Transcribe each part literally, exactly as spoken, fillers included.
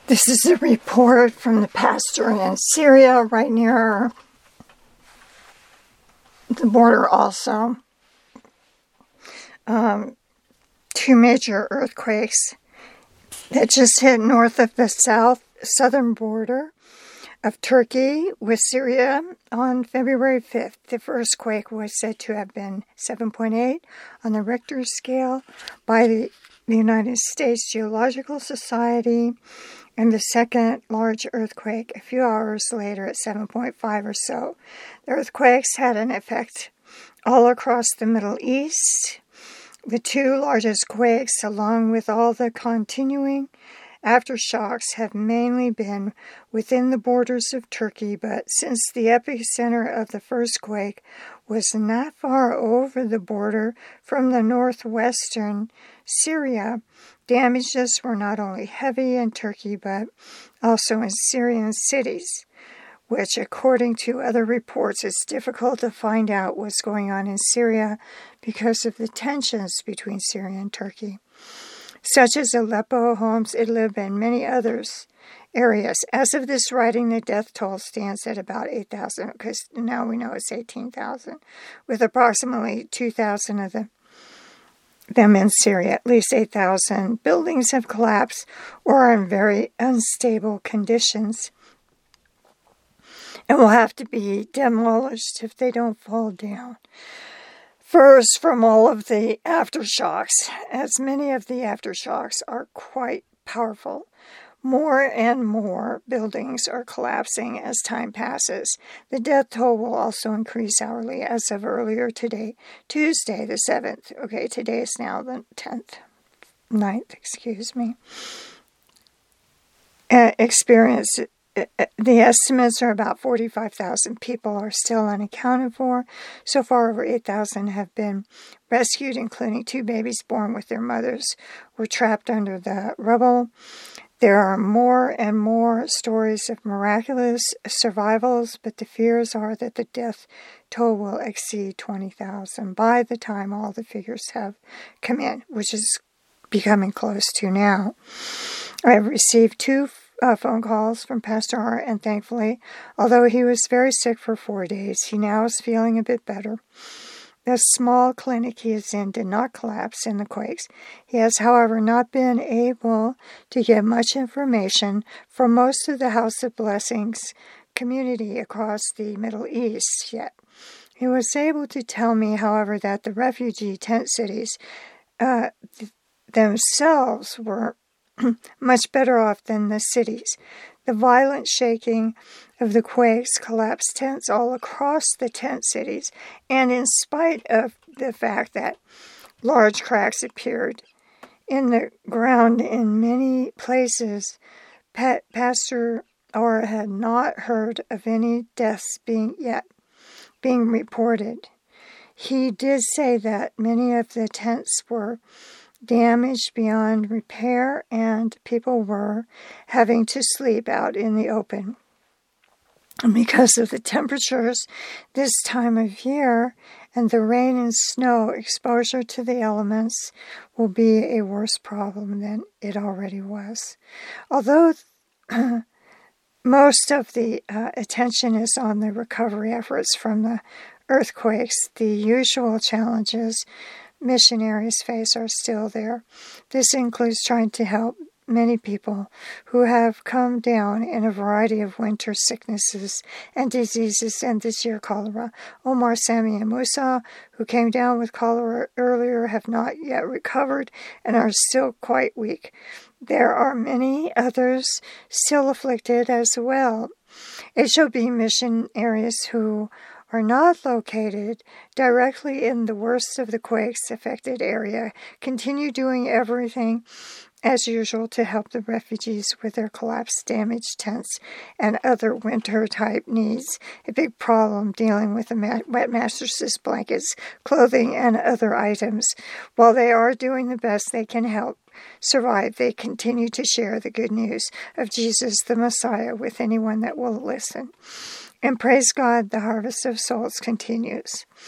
This is a report from the pastor in Syria, right near the border also. Um, two major earthquakes that just hit north of the south southern border of Turkey with Syria on February fifth. The first quake was said to have been seven point eight on the Richter scale by the, the United States Geological Society, and the second large earthquake a few hours later at seven point five or so. The earthquakes had an effect all across the Middle East. The two largest quakes, along with all the continuing aftershocks, have mainly been within the borders of Turkey, but since the epicenter of the first quake was not far over the border from the northwestern Syria, damages were not only heavy in Turkey, but also in Syrian cities, which, according to other reports, it's difficult to find out what's going on in Syria because of the tensions between Syria and Turkey, such as Aleppo, Homs, Idlib, and many others areas. As of this writing, the death toll stands at about eight thousand, because now we know it's eighteen thousand, with approximately two thousand of the them in Syria. At least eight thousand buildings have collapsed or are in very unstable conditions and will have to be demolished if they don't fall down. First, from all of the aftershocks, as many of the aftershocks are quite powerful, more and more buildings are collapsing as time passes. The death toll will also increase hourly as of earlier today, Tuesday the seventh. Okay, today is now the tenth, ninth, excuse me. Uh, experience The estimates are about forty-five thousand people are still unaccounted for. So far, over eight thousand have been rescued, including two babies born with their mothers were trapped under the rubble. There are more and more stories of miraculous survivals, but the fears are that the death toll will exceed twenty thousand by the time all the figures have come in, which is becoming close to now. I have received two Uh, phone calls from Pastor Hart, and thankfully, although he was very sick for four days, he now is feeling a bit better. The small clinic he is in did not collapse in the quakes. He has, however, not been able to get much information from most of the House of Blessings community across the Middle East yet. He was able to tell me, however, that the refugee tent cities uh, th- themselves were much better off than the cities. The violent shaking of the quakes collapsed tents all across the tent cities, and in spite of the fact that large cracks appeared in the ground in many places, pa- Pastor Orr had not heard of any deaths being yet being reported. He did say that many of the tents were damaged beyond repair, and people were having to sleep out in the open. And because of the temperatures this time of year and the rain and snow, exposure to the elements will be a worse problem than it already was. Although most of the uh, attention is on the recovery efforts from the earthquakes, the usual challenges missionaries face are still there. This includes trying to help many people who have come down in a variety of winter sicknesses and diseases, and this year cholera. Omar, Sami, and Musa, who came down with cholera earlier, have not yet recovered and are still quite weak. There are many others still afflicted as well. H O B missionaries who are not located directly in the worst of the quakes affected area continue doing everything as usual to help the refugees with their collapsed, damaged tents and other winter-type needs. A big problem dealing with the mat- wet mattresses, blankets, clothing, and other items. While they are doing the best they can help survive, they continue to share the good news of Jesus the Messiah with anyone that will listen. And praise God, the harvest of souls continues.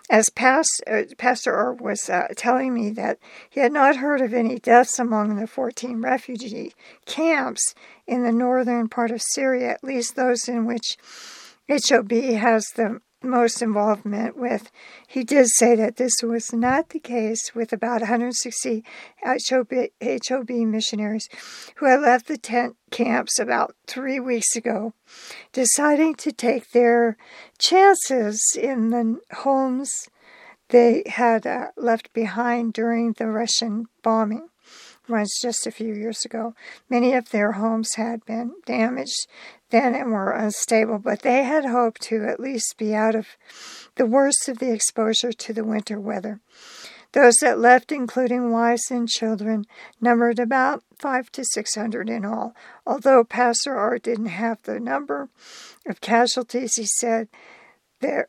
As past, uh, Pastor Art was uh, telling me that he had not heard of any deaths among the fourteen refugee camps in the northern part of Syria, at least those in which H O B has the most involvement with. He did say that this was not the case with about one hundred sixty H O B, H O B missionaries who had left the tent camps about three weeks ago, deciding to take their chances in the homes they had uh, left behind during the Russian bombing runs just a few years ago. Many of their homes had been damaged then and were unstable, but they had hoped to at least be out of the worst of the exposure to the winter weather. Those that left, including wives and children, numbered about five to six hundred in all. Although Pastor Art didn't have the number of casualties, he said there,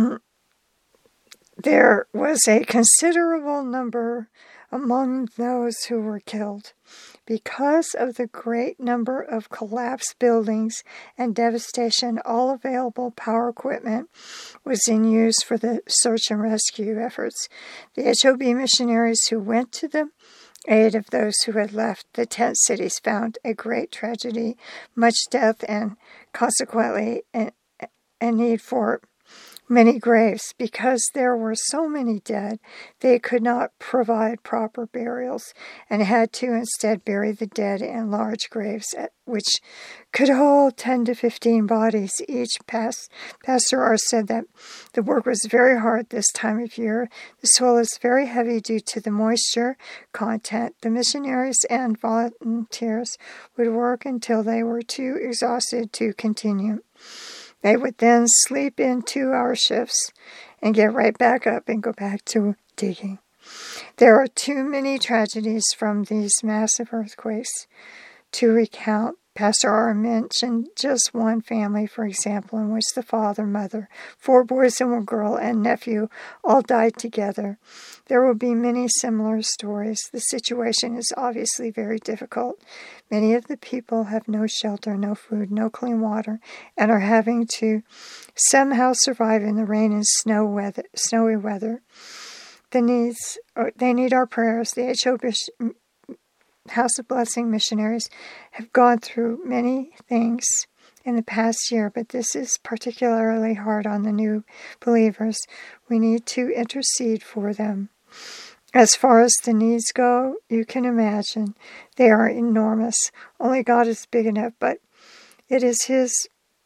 there was a considerable number among those who were killed. Because of the great number of collapsed buildings and devastation, all available power equipment was in use for the search and rescue efforts. The H O B missionaries who went to the aid of those who had left the tent cities found a great tragedy, much death, and consequently a, a need for many graves. Because there were so many dead, they could not provide proper burials and had to instead bury the dead in large graves, which could hold ten to fifteen bodies each. Past, Pastor R said that the work was very hard this time of year. The soil is very heavy due to the moisture content. The missionaries and volunteers would work until they were too exhausted to continue. They would then sleep in two-hour shifts and get right back up and go back to digging. There are too many tragedies from these massive earthquakes to recount. Pastor R mentioned just one family, for example, in which the father, mother, four boys and one girl, and nephew all died together. There will be many similar stories. The situation is obviously very difficult. Many of the people have no shelter, no food, no clean water, and are having to somehow survive in the rain and snow weather, snowy weather. The needs, they need our prayers. The H O B House of Blessing missionaries have gone through many things in the past year, but this is particularly hard on the new believers. We need to intercede for them. As far as the needs go, you can imagine they are enormous. Only God is big enough, but it is His...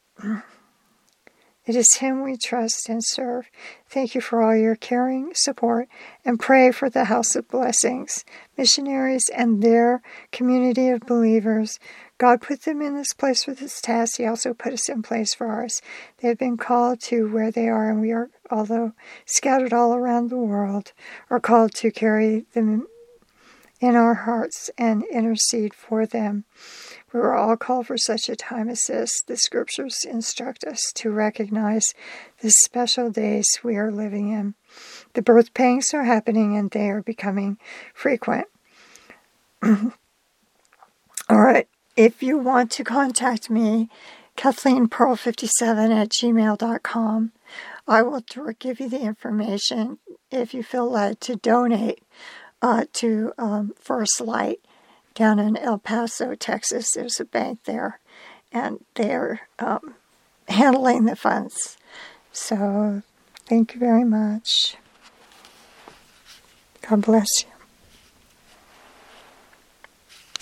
It is Him we trust and serve. Thank you for all your caring support, and pray for the House of Blessings, missionaries, and their community of believers. God put them in this place for this task. He also put us in place for ours. They have been called to where they are, and we are, although scattered all around the world, are called to carry them in our hearts and intercede for them. We were all called for such a time as this. The Scriptures instruct us to recognize the special days we are living in. The birth pangs are happening and they are becoming frequent. All right. If you want to contact me, Kathleen Pearl fifty-seven at gmail dot com. I will give you the information if you feel led to donate uh, to um, First Light down in El Paso, Texas. There's a bank there, and they're um, handling the funds. So thank you very much. God bless you.